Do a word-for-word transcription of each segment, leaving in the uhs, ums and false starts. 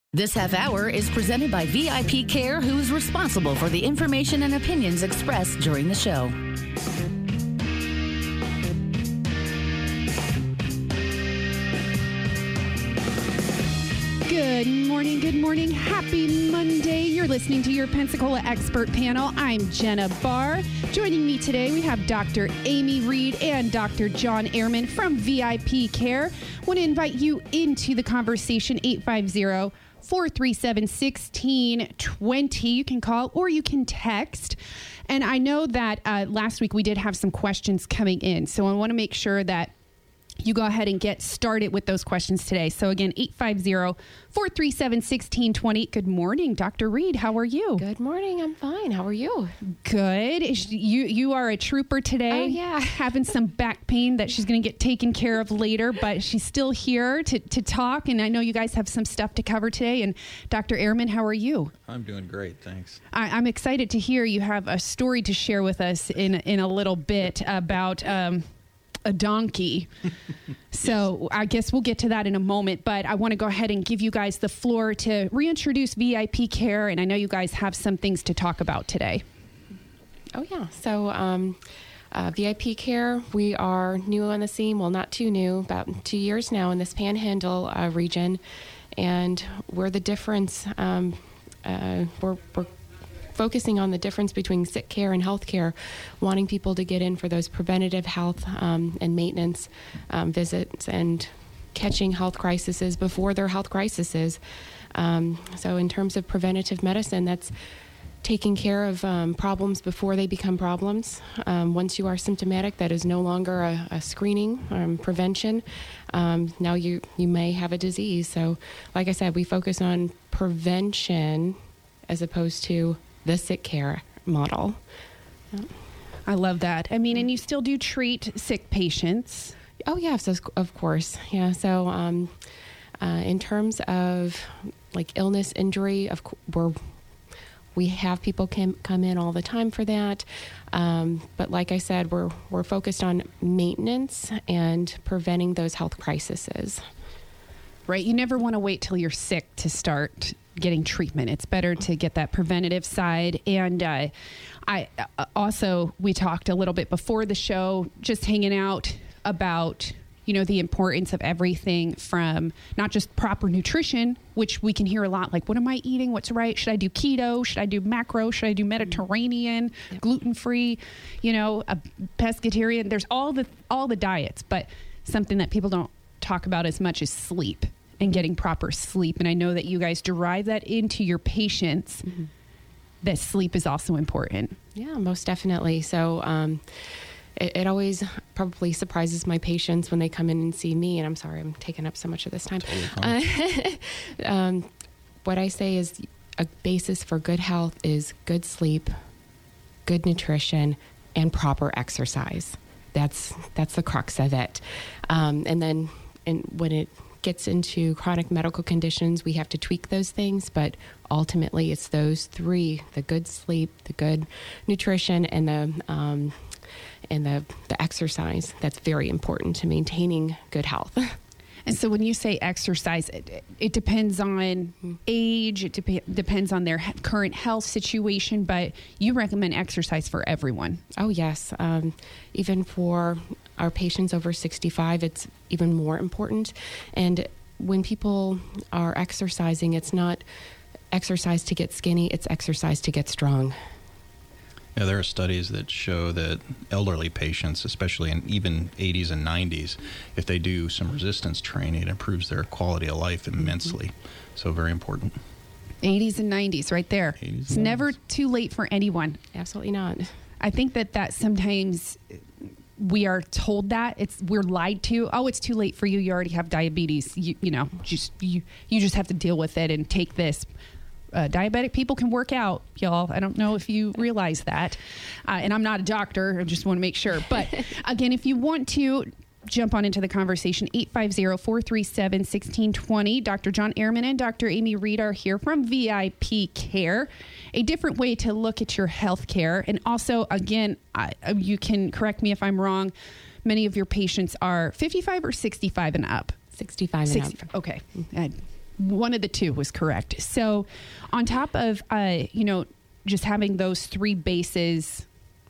This half hour is presented by V I P Care, who is responsible for the information and opinions expressed during the show. Good morning, good morning. Happy Monday. You're listening to your Pensacola Expert Panel. I'm Jenna Barr. Joining me today, we have Doctor Amy Reed and Doctor John Ehrman from V I P Care. I want to invite you into the conversation, eight five zero, four three seven, one six two zero. You can call or you can text. And I know that uh, last week we did have some questions coming in, so I want to make sure that you go ahead and get started with those questions today. So again, eight five zero, four three seven, one six two zero. Good morning, Doctor Reed. How are you? Good morning. I'm fine. How are you? Good. Is You you are a trooper today. Oh, yeah. Having some back pain that she's going to get taken care of later, but she's still here to, to talk. And I know you guys have some stuff to cover today. And Doctor Ehrman, how are you? I'm doing great. Thanks. I, I'm excited to hear you have a story to share with us in, in a little bit about... Um, a donkey. So yes. I guess we'll get to that in a moment, but I want to go ahead and give you guys the floor to reintroduce V I P Care. And I know you guys have some things to talk about today. Oh yeah. So, um, uh, V I P Care, we are new on the scene. Well, not too new, about two years now in this Panhandle uh, region. And we're the difference. Um, uh, we're, we're focusing on the difference between sick care and health care, wanting people to get in for those preventative health um, and maintenance um, visits and catching health crises before they're health crises. Um, so in terms of preventative medicine, that's taking care of um, problems before they become problems. Um, once you are symptomatic, that is no longer a, a screening um, prevention. Um, now you, you may have a disease. So like I said, we focus on prevention as opposed to the sick care model. Yeah. I love that. I mean, and you still do treat sick patients. Oh, yeah, so, of course. Yeah, so um, uh, in terms of like illness, injury, of we're, we have people come, come in all the time for that. Um, but like I said, we're, we're focused on maintenance and preventing those health crises. Right. You never want to wait till you're sick to start getting treatment. It's better to get that preventative side. And uh, I uh, also, we talked a little bit before the show, just hanging out about, you know, the importance of everything from not just proper nutrition, which we can hear a lot, like, what am I eating? What's right? Should I do keto? Should I do macro? Should I do Mediterranean, yep. gluten-free, you know, a pescatarian? There's all the, all the diets, but something that people don't talk about as much is sleep. And getting proper sleep. And I know that you guys derive that into your patients, mm-hmm. that sleep is also important. Yeah, most definitely. So um, it, it always probably surprises my patients when they come in and see me. And I'm sorry, I'm taking up so much of this time. Totally uh, um, what I say is a basis for good health is good sleep, good nutrition, and proper exercise. That's that's the crux of it. Um, and then and when it gets into chronic medical conditions, we have to tweak those things, but ultimately it's those three: the good sleep, the good nutrition, and the um, and the, the exercise. That's very important to maintaining good health. And so when you say exercise, it, it depends on age, it de- depends on their he- current health situation, but you recommend exercise for everyone. Oh, yes. Um, even for our patients over sixty-five, it's even more important. And when people are exercising, it's not exercise to get skinny, it's exercise to get strong. Yeah, there are studies that show that elderly patients, especially in even eighties and nineties, if they do some resistance training, it improves their quality of life immensely. Mm-hmm. So very important. eighties and nineties right there. It's never too late for anyone. Absolutely not. I think that that sometimes we are told that it's we're lied to. Oh, it's too late for you. You already have diabetes. You, you know, just you you just have to deal with it and take this. Uh, diabetic people can work out, y'all. I don't know if you realize that. Uh, and I'm not a doctor. I just want to make sure. But again, if you want to jump on into the conversation, eight five zero, four three seven, one six two zero. Doctor John Ehrman and Doctor Amy Reed are here from V I P Care, a different way to look at your health care. And also, again, I, you can correct me if I'm wrong, many of your patients are fifty-five or sixty-five and up? sixty-five and sixty, up. Okay. I one of the two was correct. So on top of, uh, you know, just having those three bases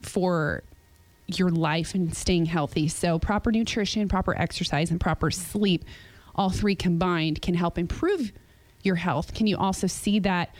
for your life and staying healthy. So proper nutrition, proper exercise, and proper sleep, all three combined can help improve your health. Can you also see that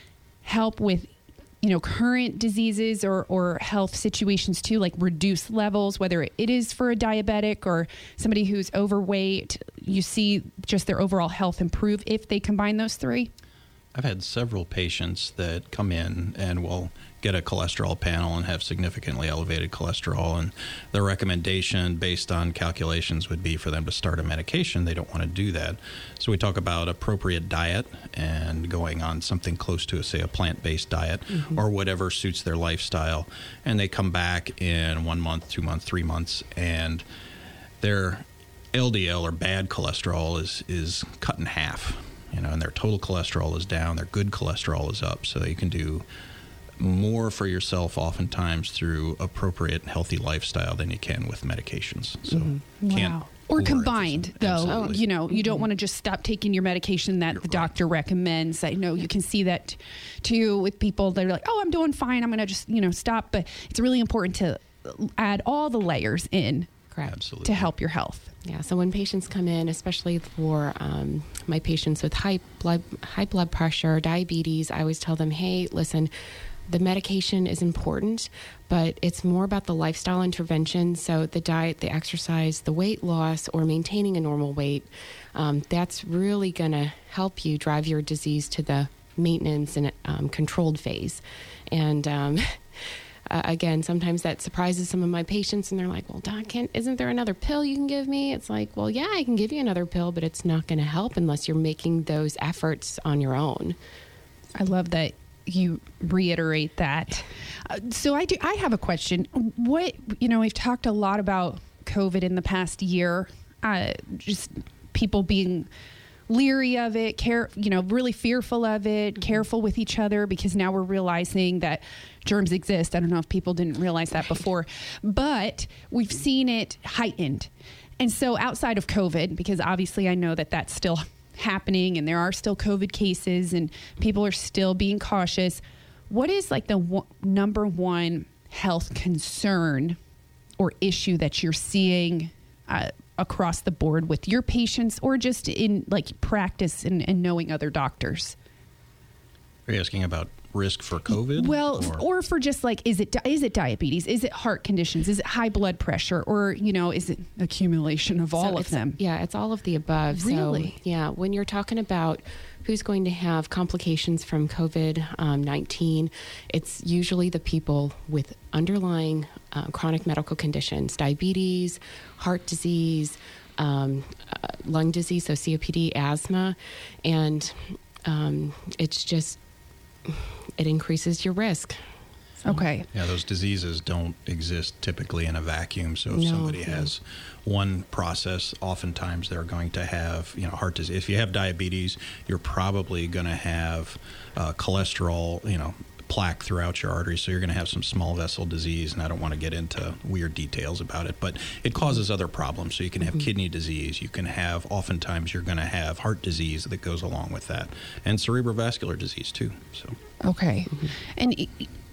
help with, you know, current diseases or, or health situations too, like reduce levels, whether it is for a diabetic or somebody who's overweight, you see just their overall health improve if they combine those three? I've had several patients that come in and will get a cholesterol panel and have significantly elevated cholesterol, and their recommendation based on calculations would be for them to start a medication. They don't want to do that. So we talk about appropriate diet and going on something close to, say, a plant-based diet mm-hmm. or whatever suits their lifestyle. And they come back in one month, two months, three months, and their L D L or bad cholesterol is, is cut in half. You know, and their total cholesterol is down, their good cholesterol is up, so you can do more for yourself oftentimes through appropriate healthy lifestyle than you can with medications. So mm-hmm. can't wow. Or combined, though. Absolutely. You know, you don't want to just stop taking your medication that You're the doctor right. recommends. I know you can see that too with people that are like, oh, I'm doing fine, I'm going to just, you know, stop. But it's really important to add all the layers in. Correct. Absolutely. To help your health. Yeah. So when patients come in, especially for um, my patients with high blood high blood pressure, diabetes, I always tell them, hey, listen, the medication is important, but it's more about the lifestyle intervention. So the diet, the exercise, the weight loss, or maintaining a normal weight, um, that's really going to help you drive your disease to the maintenance and um, controlled phase. And um, Uh, again, sometimes that surprises some of my patients, and they're like, well, Doc, can't, isn't there another pill you can give me? It's like, well, yeah, I can give you another pill, but it's not going to help unless you're making those efforts on your own. I love that you reiterate that. Uh, so I do. I have a question. What, you know, we've talked a lot about COVID in the past year, uh, just people being leery of it, care, you know, really fearful of it, mm-hmm. careful with each other, because now we're realizing that germs exist. I don't know if people didn't realize that before, but we've seen it heightened. And so outside of COVID, because obviously I know that that's still happening and there are still COVID cases and people are still being cautious, what is like the w- number one health concern or issue that you're seeing uh, across the board with your patients, or just in like practice and, and knowing other doctors? Are you asking about risk for COVID? Well, or, or for just like, is it is it diabetes? Is it heart conditions? Is it high blood pressure? Or, you know, is it accumulation of all so of them? Yeah, it's all of the above. Really? So, yeah, when you're talking about who's going to have complications from COVID nineteen, it's usually the people with underlying uh, chronic medical conditions, diabetes, heart disease, um, uh, lung disease, so C O P D, asthma, and um, it's just, it increases your risk. So. Okay. Yeah, those diseases don't exist typically in a vacuum. So if No, somebody no. has one process, oftentimes they're going to have, you know, heart disease. If you have diabetes, you're probably going to have uh, cholesterol, you know, plaque throughout your arteries. So you're going to have some small vessel disease. And I don't want to get into weird details about it, but it causes other problems. So you can have mm-hmm. kidney disease. You can have, oftentimes you're going to have heart disease that goes along with that, and cerebrovascular disease too. So Okay. Mm-hmm. And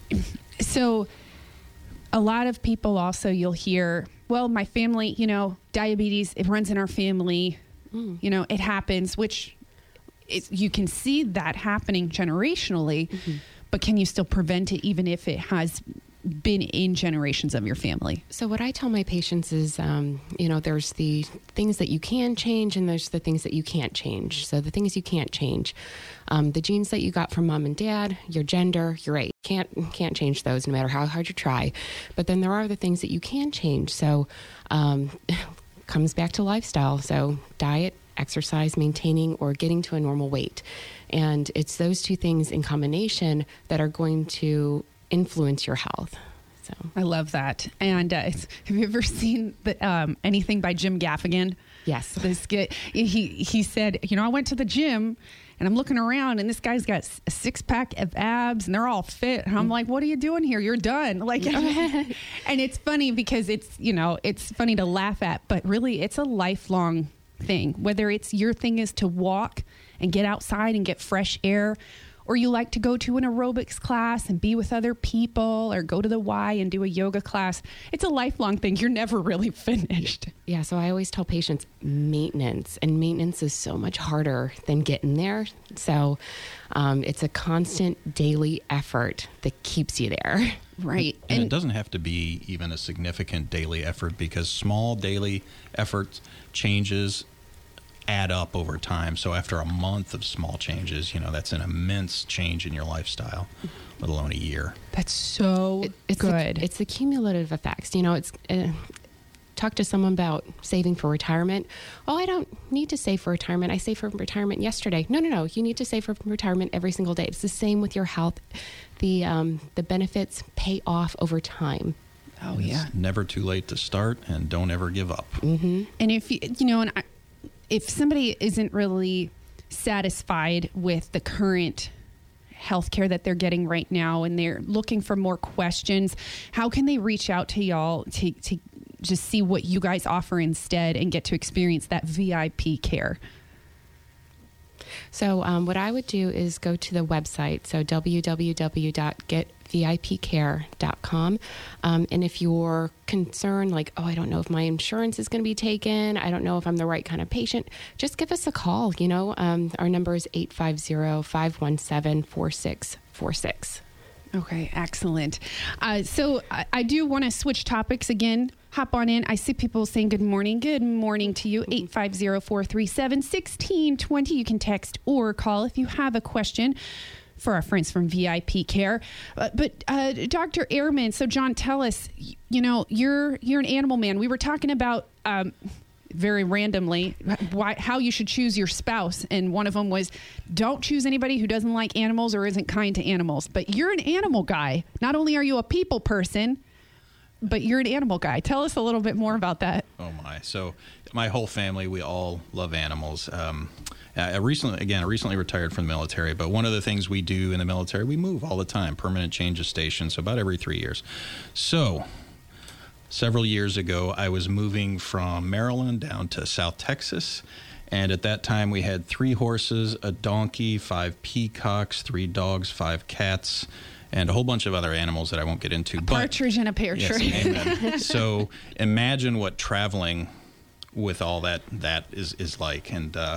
so a lot of people also, you'll hear, well, my family, you know, diabetes, it runs in our family, mm. you know, it happens, which it, you can see that happening generationally, mm-hmm. but can you still prevent it even if it has been in generations of your family? So what I tell my patients is, um, you know, there's the things that you can change and there's the things that you can't change. So the things you can't change, um, the genes that you got from mom and dad, your gender, your age, can't can't change those no matter how hard you try. But then there are the things that you can change. So um, comes back to lifestyle. So diet, exercise, maintaining or getting to a normal weight. And it's those two things in combination that are going to influence your health. So I love that. And uh, have you ever seen the, um, anything by Jim Gaffigan? Yes. This guy, he he said, you know, I went to the gym and I'm looking around and this guy's got a six pack of abs and they're all fit. And I'm like, what are you doing here? You're done. Like, and it's funny because it's, you know, it's funny to laugh at, but really it's a lifelong thing. Whether it's your thing is to walk and get outside and get fresh air, or you like to go to an aerobics class and be with other people, or go to the Y and do a yoga class, it's a lifelong thing. You're never really finished. Yeah, so I always tell patients maintenance, and maintenance is so much harder than getting there. So um, it's a constant daily effort that keeps you there. Right. And, and it doesn't have to be even a significant daily effort, because small daily effort changes add up over time. So after a month of small changes, you know, that's an immense change in your lifestyle, let alone a year. That's so it, it's good. The, it's the cumulative effects. You know, it's uh, talk to someone about saving for retirement. Oh, I don't need to save for retirement. I saved for retirement yesterday. No, no, no. You need to save for retirement every single day. It's the same with your health. The um, the benefits pay off over time. Oh, it's yeah. never too late to start, and don't ever give up. Mm-hmm. And if you, you know, and I, if somebody isn't really satisfied with the current healthcare that they're getting right now, and they're looking for more questions, how can they reach out to y'all to, to just see what you guys offer instead and get to experience that V I P care? So um, what I would do is go to the website, so w w w dot get v i p care dot com. Um, and if you're concerned, like, oh, I don't know if my insurance is going to be taken, I don't know if I'm the right kind of patient, just give us a call. You know, um, our number is eight five zero, five one seven, four six four six. Okay, excellent. Uh, so I, I do want to switch topics again. Hop on in. I see people saying good morning. Good morning to you. eight five zero, four three seven, one six two zero. You can text or call if you have a question for our friends from V I P Care. Uh, but uh, Doctor Ehrman, so John, tell us, you know, you're you're an animal man. We were talking about um, very randomly why, how you should choose your spouse. And one of them was, don't choose anybody who doesn't like animals or isn't kind to animals. But you're an animal guy. Not only are you a people person, but you're an animal guy. Tell us a little bit more about that. Oh, my. So my whole family, we all love animals. Um, I recently, again, I recently retired from the military, but one of the things we do in the military, we move all the time, permanent change of station, so about every three years. So several years ago, I was moving from Maryland down to South Texas, and at that time we had three horses, a donkey, five peacocks, three dogs, five cats, and a whole bunch of other animals that I won't get into. A but, partridge and a pear yes, tree. Amen. So imagine what traveling with all that that is, is like. And uh,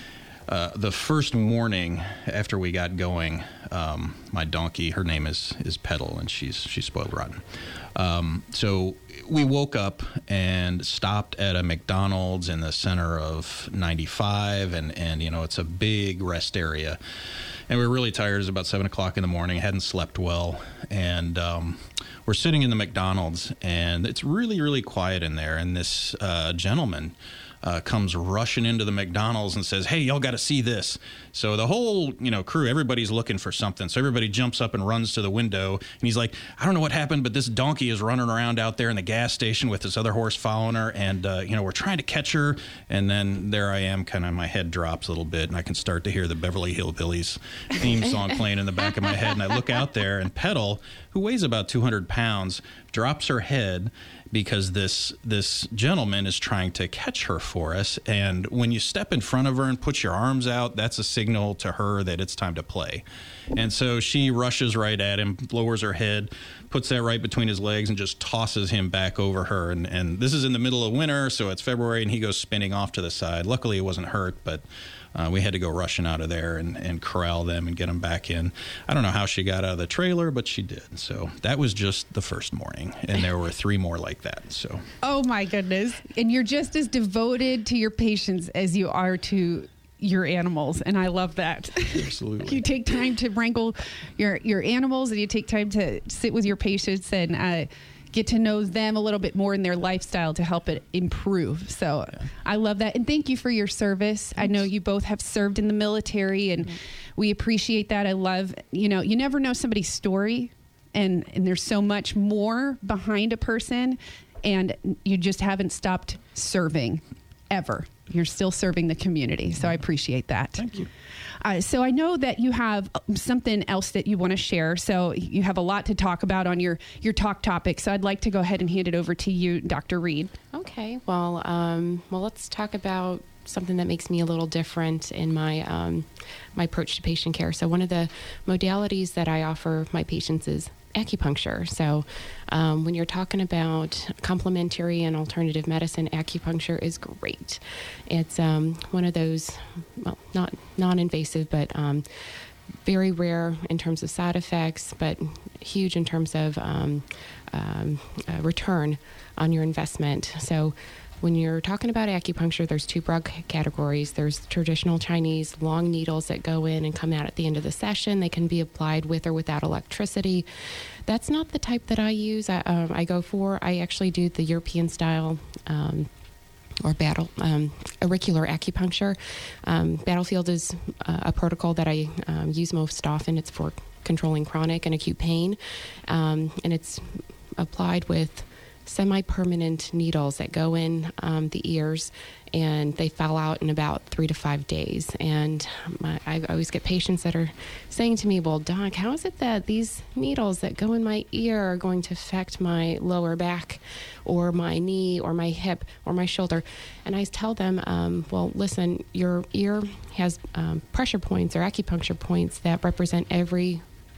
uh, the first morning after we got going, um, my donkey, her name is is Petal, and she's she's spoiled rotten. Um, so we woke up and stopped at a McDonald's in the center of ninety-five, and, and you know, it's a big rest area. And we were really tired. It was about seven o'clock in the morning. Hadn't slept well. And um, we're sitting in the McDonald's, and it's really, really quiet in there. And this uh, gentleman uh, comes rushing into the McDonald's and says, hey, y'all got to see this. So the whole, you know, crew, everybody's looking for something. So everybody jumps up and runs to the window. And he's like, I don't know what happened, but this donkey is running around out there in the gas station with this other horse following her. And, uh, you know, we're trying to catch her. And then there I am, kind of my head drops a little bit, and I can start to hear the Beverly Hillbillies theme song playing in the back of my head. And I look out there, and Petal, who weighs about two hundred pounds, drops her head because this this gentleman is trying to catch her for us. And when you step in front of her and put your arms out, that's a signal to her that it's time to play. And so she rushes right at him, lowers her head, puts that right between his legs, and just tosses him back over her. And, and this is in the middle of winter, so it's February, and he goes spinning off to the side. Luckily, it wasn't hurt, but uh, we had to go rushing out of there and, and corral them and get them back in. I don't know how she got out of the trailer, but she did. So that was just the first morning, and there were three more like that. So. Oh, my goodness. And you're just as devoted to your patients as you are to your animals, and I love that. Absolutely. You take time to wrangle your your animals, and you take time to sit with your patients and uh, get to know them a little bit more in their lifestyle to help it improve. So yeah. I love that, and thank you for your service. Thanks. I know you both have served in the military, and mm-hmm. we appreciate that. I love, you know, you never know somebody's story, and and there's so much more behind a person, and you just haven't stopped serving ever. You're still serving the community. So I appreciate that. Thank you. Uh, so I know that you have something else that you want to share. So you have a lot to talk about on your, your talk topic. So I'd like to go ahead and hand it over to you, Doctor Reed. Okay. Well, um, well, let's talk about something that makes me a little different in my um, my approach to patient care. So one of the modalities that I offer my patients is acupuncture. So um, when you're talking about complementary and alternative medicine, acupuncture is great. It's um, one of those, well, not non-invasive, but um, very rare in terms of side effects, but huge in terms of um, um, uh, return on your investment. So when you're talking about acupuncture, there's two broad c- categories. There's traditional Chinese long needles that go in and come out at the end of the session. They can be applied with or without electricity. That's not the type that I use. I, um, I go for. I actually do the European style um, or battle um, auricular acupuncture. Um, Battlefield is uh, a protocol that I um, use most often. It's for controlling chronic and acute pain, um, and it's applied with semi-permanent needles that go in um, the ears, and they fall out in about three to five days. And my, I always get patients that are saying to me, well, Doc, how is it that these needles that go in my ear are going to affect my lower back or my knee or my hip or my shoulder? And I tell them, um, well, listen, your ear has um, pressure points or acupuncture points that represent every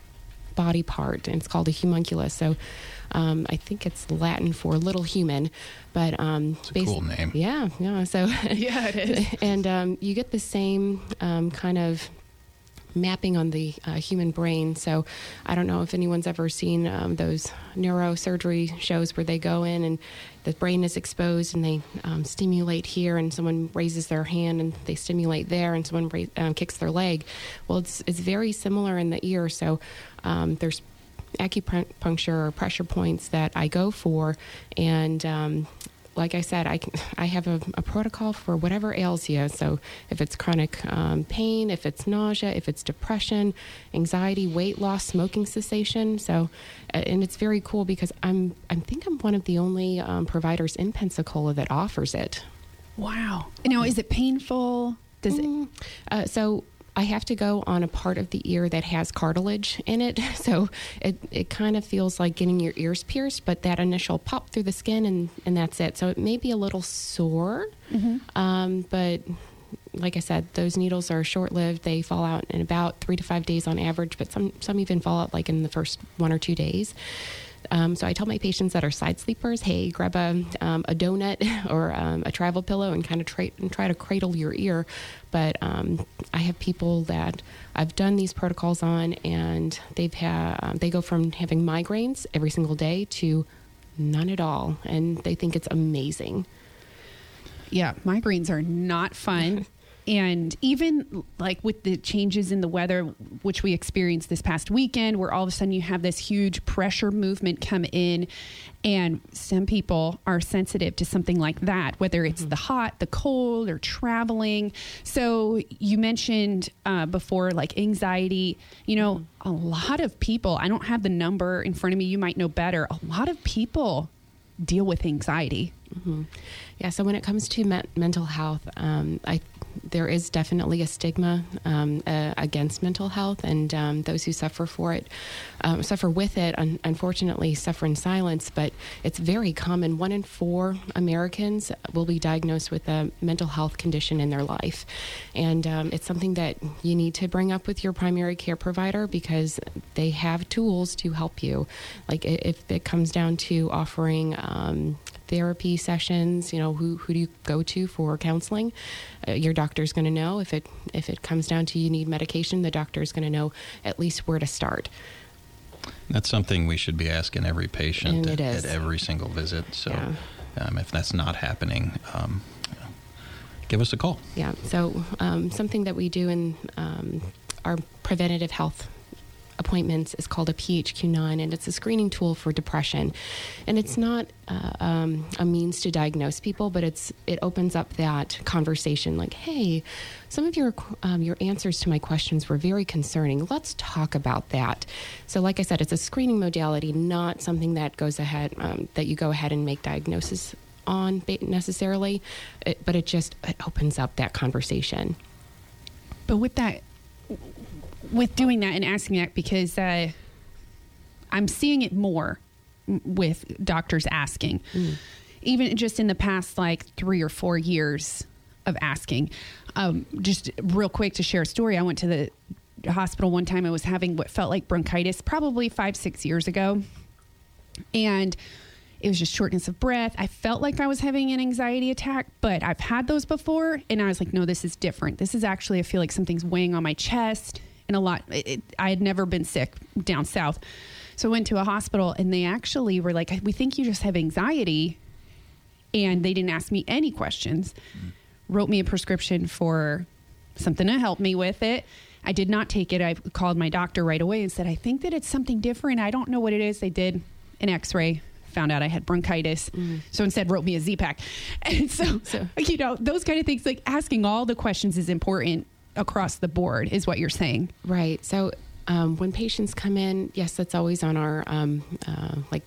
body part, and it's called a homunculus. So um, I think it's Latin for little human, but um, it's a basi- cool name. Yeah, yeah. So yeah, it is. And um, you get the same um, kind of mapping on the uh, human brain. So I don't know if anyone's ever seen um, those neurosurgery shows where they go in and the brain is exposed and they um, stimulate here, and someone raises their hand and they stimulate there, and someone ra- um, kicks their leg. Well, it's it's very similar in the ear. So um, there's acupuncture or pressure points that I go for, and um, like I said, I, can, I have a, a protocol for whatever ails you. So if it's chronic um, pain, if it's nausea, if it's depression, anxiety, weight loss, smoking cessation. So, and it's very cool because I'm, I think I'm one of the only um, providers in Pensacola that offers it. Wow. Now, is it painful? Does mm. it? Uh, so I have to go on a part of the ear that has cartilage in it. So it, it kind of feels like getting your ears pierced, but that initial pop through the skin, and, and that's it. So it may be a little sore, mm-hmm. um, but like I said, those needles are short-lived. They fall out in about three to five days on average, but some, some even fall out like in the first one or two days. Um, so I tell my patients that are side sleepers, hey, grab a, um, a donut or um, a travel pillow and kind of try, and try to cradle your ear. But um, I have people that I've done these protocols on, and they've had um, they go from having migraines every single day to none at all, and they think it's amazing. Yeah, migraines are not fun. And even like with the changes in the weather, which we experienced this past weekend, where all of a sudden you have this huge pressure movement come in, and some people are sensitive to something like that, whether it's mm-hmm. the hot, the cold, or traveling. So you mentioned uh, before, like anxiety, you know, mm-hmm. a lot of people, I don't have the number in front of me, you might know better. A lot of people deal with anxiety. Mm-hmm. Yeah. So when it comes to me- mental health, um, I there is definitely a stigma um, uh, against mental health, and um, those who suffer for it, um, suffer with it, un- unfortunately suffer in silence, but it's very common. One in four Americans will be diagnosed with a mental health condition in their life. And um, it's something that you need to bring up with your primary care provider, because they have tools to help you. Like if it comes down to offering um, therapy sessions, you know, who, who do you go to for counseling? Uh, your doctor's going to know. If it if it comes down to you need medication, the doctor is going to know at least where to start. That's something we should be asking every patient at, at every single visit. So yeah. um, if that's not happening, um, you know, give us a call. Yeah. So um, something that we do in um, our preventative health appointments is called a P H Q nine, and it's a screening tool for depression. And it's not uh, um, a means to diagnose people, but it's it opens up that conversation like, hey, some of your um, your answers to my questions were very concerning. Let's talk about that. So like I said, it's a screening modality, not something that goes ahead, um, that you go ahead and make diagnosis on necessarily, it, but it just it opens up that conversation. But with that, with doing that and asking that, because uh, I'm seeing it more with doctors asking, mm. even just in the past like three or four years, of asking. Um, just real quick to share a story. I went to the hospital one time. I was having what felt like bronchitis probably five, six years ago. And it was just shortness of breath. I felt like I was having an anxiety attack, but I've had those before. And I was like, no, this is different. This is actually, I feel like something's weighing on my chest and a lot. It, it, I had never been sick down south. So I went to a hospital and they actually were like, we think you just have anxiety. And they didn't ask me any questions. Mm. Wrote me a prescription for something to help me with it. I did not take it. I called my doctor right away and said, I think that it's something different. I don't know what it is. They did an x-ray, found out I had bronchitis. Mm. So instead wrote me a Z-Pak. And so, so, you know, those kind of things, like asking all the questions is important across the board is what you're saying. Right. So um, when patients come in, yes, that's always on our, um, uh, like,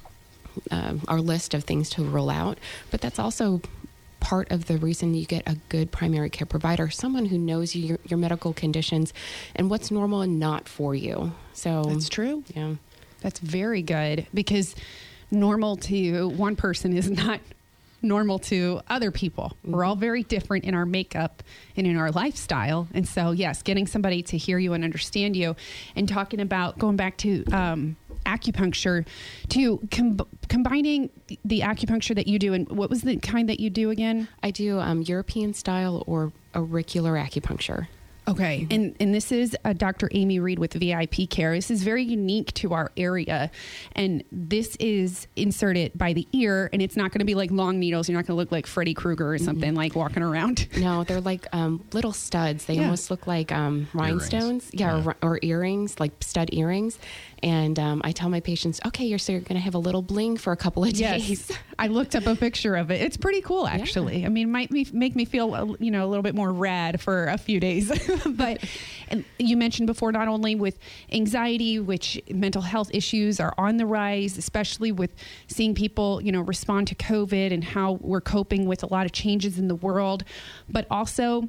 uh, our list of things to rule out. But that's also part of the reason you get a good primary care provider, someone who knows you, your, your medical conditions and what's normal and not for you. So that's true. Yeah. That's very good, because normal to one person is not normal to other people. Mm-hmm. We're all very different in our makeup and in our lifestyle. And so, yes, getting somebody to hear you and understand you, and talking about going back to um, acupuncture, to com- combining the acupuncture that you do. And what was the kind that you do again? I do um, European style or auricular acupuncture. Okay. Mm-hmm. And and this is uh, Doctor Amy Reed with V I P Care. This is very unique to our area. And this is inserted by the ear, and it's not going to be like long needles. You're not going to look like Freddy Krueger or something, mm-hmm. like walking around. No, they're like um, little studs. They yeah. almost look like um, rhinestones. Yeah, yeah. Or, or earrings, like stud earrings. And um, I tell my patients, okay, you're, so you're going to have a little bling for a couple of days. Yes. I looked up a picture of it. It's pretty cool, actually. Yeah. I mean, it might be, make me feel, you know, a little bit more rad for a few days. But and you mentioned before, not only with anxiety, which mental health issues are on the rise, especially with seeing people, you know, respond to COVID and how we're coping with a lot of changes in the world, but also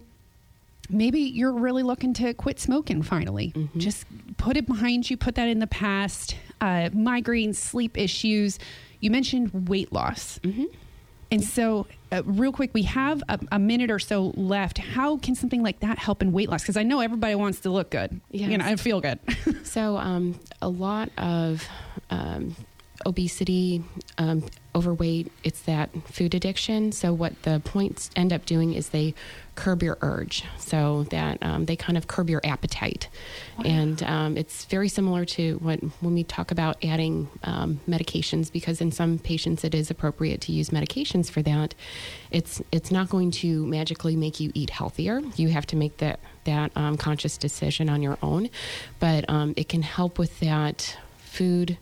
maybe you're really looking to quit smoking finally. Mm-hmm. Just put it behind you, put that in the past. Uh, migraines, sleep issues. You mentioned weight loss. Mm-hmm. And so uh, real quick, we have a, a minute or so left. How can something like that help in weight loss? Because I know everybody wants to look good. Yes. You know, I feel good. So um, a lot of um, obesity, um, overweight, it's that food addiction. So what the points end up doing is they curb your urge, so that um, they kind of curb your appetite. Wow. And um, it's very similar to what when we talk about adding um, medications, because in some patients it is appropriate to use medications for that. It's it's not going to magically make you eat healthier. You have to make that that um, conscious decision on your own, but um, it can help with that food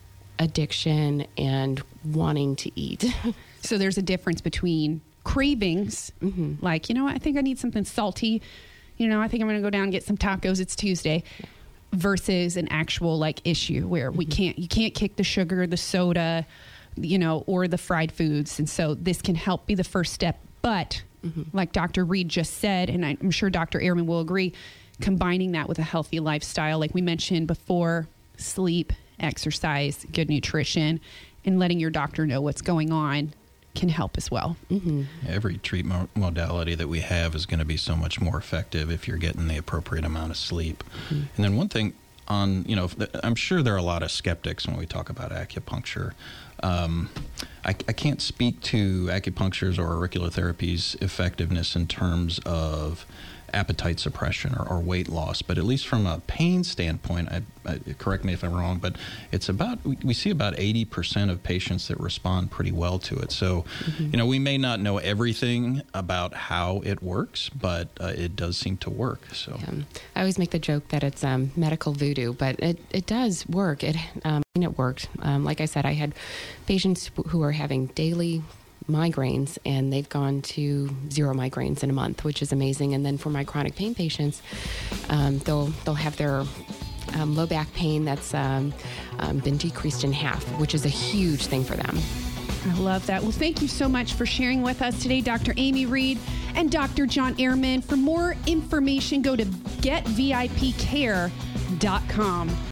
addiction and wanting to eat. So there's a difference between cravings, mm-hmm. like, you know, I think I need something salty. You know, I think I'm going to go down and get some tacos. It's Tuesday. Yeah. Versus an actual like issue where mm-hmm. we can't, you can't kick the sugar, the soda, you know, or the fried foods. And so this can help be the first step. But mm-hmm. like Doctor Reed just said, and I'm sure Doctor Ehrman will agree, combining that with a healthy lifestyle, like we mentioned before, sleep, exercise, good nutrition, and letting your doctor know what's going on can help as well. Mm-hmm. Every treatment modality that we have is going to be so much more effective if you're getting the appropriate amount of sleep. Mm-hmm. And then one thing on, you know, I'm sure there are a lot of skeptics when we talk about acupuncture. Um, I, I can't speak to acupuncture's or auricular therapy's effectiveness in terms of appetite suppression or, or weight loss, but at least from a pain standpoint, I, I, correct me if I'm wrong, but it's about, we, we see about eighty percent of patients that respond pretty well to it. So, mm-hmm. you know, we may not know everything about how it works, but uh, it does seem to work. So yeah. I always make the joke that it's um, medical voodoo, but it, it does work. It, um, it worked. Um, like I said, I had patients who are having daily migraines, and they've gone to zero migraines in a month, which is amazing. And then for my chronic pain patients, um, they'll they'll have their um, low back pain that's um, um, been decreased in half, which is a huge thing for them. I love that. Well, thank you so much for sharing with us today, Doctor Amy Reed and Doctor John Ehrman. For more information, go to get V I P care dot com.